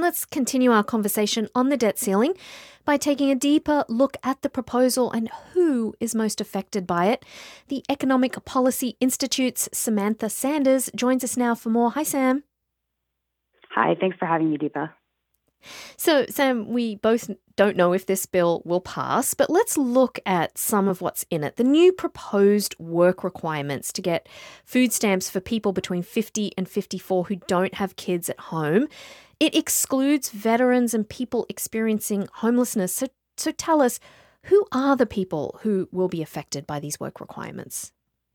let's continue our conversation on the debt ceiling by taking a deeper look at the proposal and who is most affected by it. The Economic Policy Institute's Samantha Sanders joins us now for more. Hi, Sam. Hi, thanks for having me, Deepa. So, Sam, we both don't know if this bill will pass, but let's look at some of what's in it. The new proposed work requirements to get food stamps for people between 50 and 54 who don't have kids at home. It excludes veterans and people experiencing homelessness. So tell us, who are the people who will be affected by these work requirements?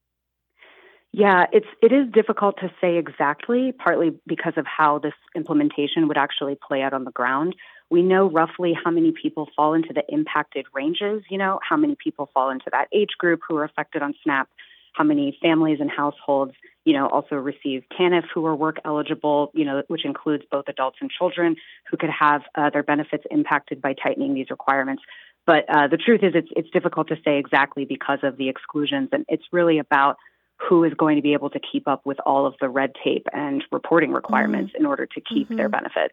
Yeah, it is difficult to say exactly, partly because of how this implementation would actually play out on the ground. We know roughly how many people fall into the impacted ranges, how many people fall into that age group who are affected on SNAP, how many families and households, also receive TANF who are work eligible, which includes both adults and children who could have their benefits impacted by tightening these requirements. But the truth is it's difficult to say exactly because of the exclusions, and it's really about who is going to be able to keep up with all of the red tape and reporting requirements in order to keep their benefits.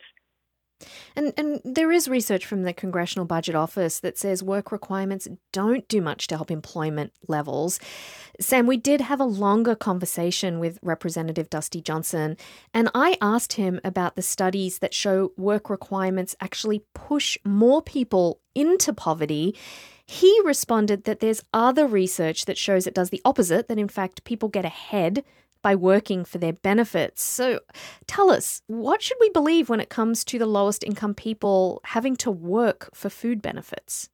And there is research from the Congressional Budget Office that says work requirements don't do much to help employment levels. Sam, we did have a longer conversation with Representative Dusty Johnson, and I asked him about the studies that show work requirements actually push more people into poverty. He responded that there's other research that shows it does the opposite, that in fact people get ahead by working for their benefits. So tell us, what should we believe when it comes to the lowest income people having to work for food benefits?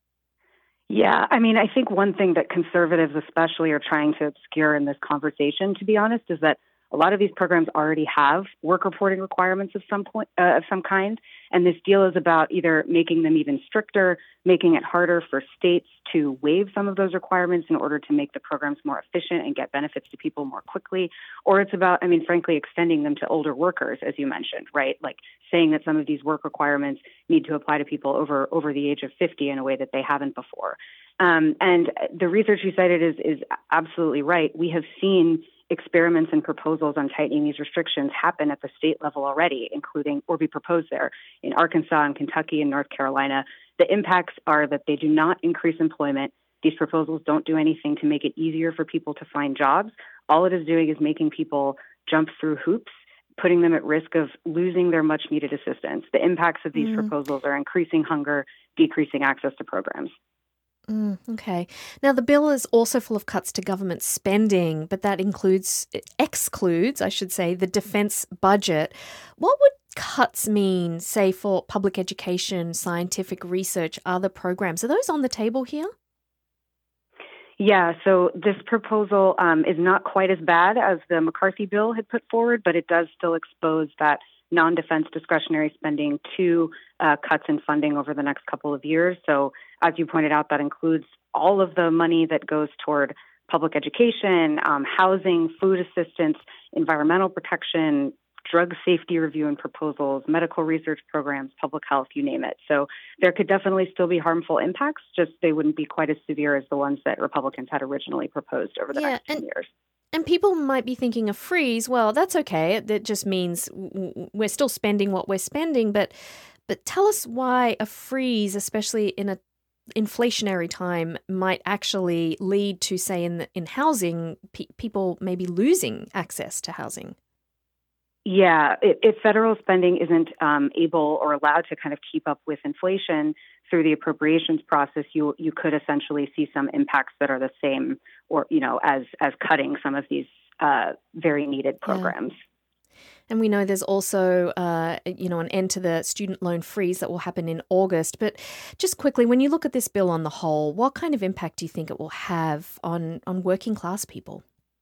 Yeah, I think one thing that conservatives especially are trying to obscure in this conversation, to be honest, is that a lot of these programs already have work reporting requirements of some kind, and this deal is about either making them even stricter, making it harder for states to waive some of those requirements in order to make the programs more efficient and get benefits to people more quickly, or it's about, frankly, extending them to older workers, as you mentioned, right? Like saying that some of these work requirements need to apply to people over the age of 50 in a way that they haven't before. And the research you cited is absolutely right. We have seen experiments and proposals on tightening these restrictions happen at the state level already, including or be proposed there in Arkansas and Kentucky and North Carolina. The impacts are that they do not increase employment. These proposals don't do anything to make it easier for people to find jobs. All it is doing is making people jump through hoops, putting them at risk of losing their much needed assistance. The impacts of these proposals are increasing hunger, decreasing access to programs. Okay. Now, the bill is also full of cuts to government spending, but that excludes, I should say, the defense budget. What would cuts mean, say, for public education, scientific research, other programs? Are those on the table here? Yeah, so this proposal is not quite as bad as the McCarthy bill had put forward, but it does still expose that non-defense discretionary spending to cuts in funding over the next couple of years. So as you pointed out, that includes all of the money that goes toward public education, housing, food assistance, environmental protection, drug safety review and proposals, medical research programs, public health, you name it. So there could definitely still be harmful impacts, just they wouldn't be quite as severe as the ones that Republicans had originally proposed over the next 10 years. And people might be thinking a freeze, well, that's okay. That just means we're still spending what we're spending. But tell us why a freeze, especially in an inflationary time, might actually lead to, say, in housing, people maybe losing access to housing. Yeah, if federal spending isn't able or allowed to kind of keep up with inflation through the appropriations process, you could essentially see some impacts that are the same, or as cutting some of these very needed programs. Yeah. And we know there's also an end to the student loan freeze that will happen in August. But just quickly, when you look at this bill on the whole, what kind of impact do you think it will have on working class people?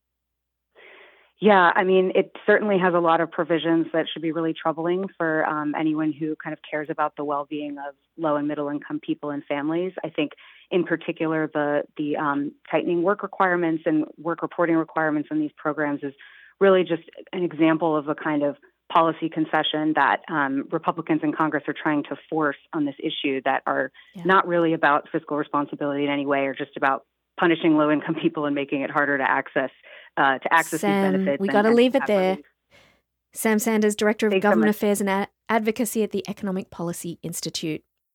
Yeah, it certainly has a lot of provisions that should be really troubling for anyone who kind of cares about the well-being of low and middle income people and families. I think in particular, the tightening work requirements and work reporting requirements in these programs is really just an example of a kind of policy concession that Republicans in Congress are trying to force on this issue that are not really about fiscal responsibility in any way, or just about punishing low-income people and making it harder to access Sam, these benefits. We got to leave it there. Sam Sanders, Director of Government Affairs and Advocacy at the Economic Policy Institute.